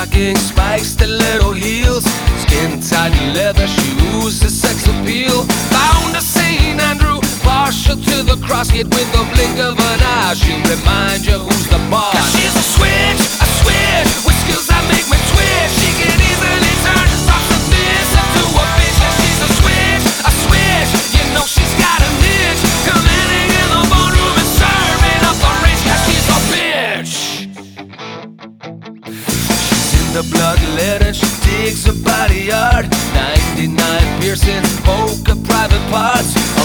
rocking spikes, stiletto heels, skin-tight leather shoes, the sex appeal. Bound to St. Andrew, partial to the crossgate with the blink of an eye. She'll remind you who's the boss. 'Cause she's a switch, with skills that make me twitch. She can easily turn from submissive to a bitch. And she's a switch, you know she's got a niche. Commanding in the ballroom and serving up the rich. 'Cause she's a bitch. The bloodletting, she digs her body hard. 99 piercings, polka private parts.